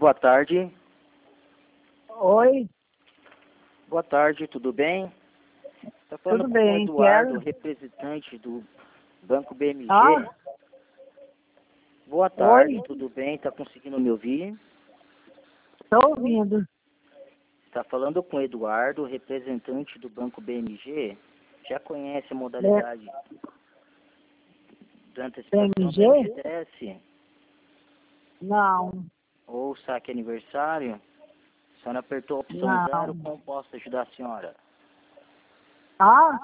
Boa tarde. Oi, Boa tarde, tudo bem? Está falando tudo com o bem, Eduardo, quero... representante do Banco BMG. Ah, Boa tarde, oi, tudo bem? Está conseguindo me ouvir? estou ouvindo. Está falando com o Eduardo, representante do Banco BMG. Já conhece a É, modalidade da antecipação do PMG? FGTS Não, ou saque aniversário? A senhora apertou a opção 0, não. como posso ajudar a senhora? Ah,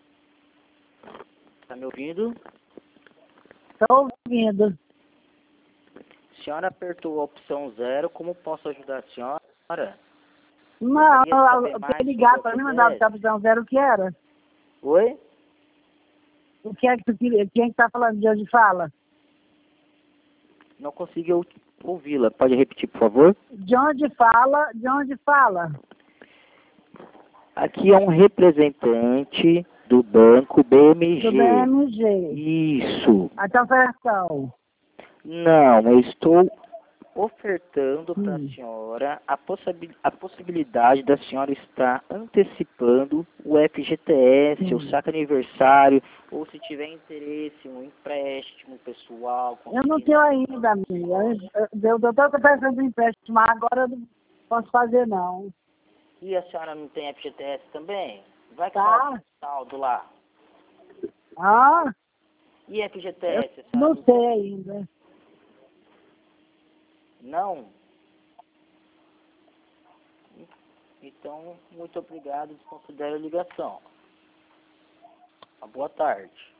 Está me ouvindo? estou ouvindo. A senhora apertou a opção 0, como posso ajudar a senhora? Não, Gostaria de saber eu mais queria sobre ligar o para mim, mandar FGTS? a opção zero, o que era? Oi? O que é que tu queria? Quem é que está falando de onde fala? Não consigo ouvi-la. Pode repetir, por favor? De onde fala? De onde fala? Aqui é um representante do Banco Do BMG. BMG. Isso. A operação. Não, eu estou ofertando para a Hum. senhora a possibilidade da senhora estar antecipando o FGTS, o saque aniversário, ou se tiver interesse, um empréstimo pessoal. Eu não conseguir- tenho ainda, amiga. O doutor está pensando em empréstimo, mas agora eu não posso fazer, não. E a senhora não tem FGTS também? Vai que Tá? falta um saldo lá. Ah, E eu FGTS, a senhora não não sei tem? ainda. Não? Então, muito obrigado, desconsidero a ligação. Uma boa tarde.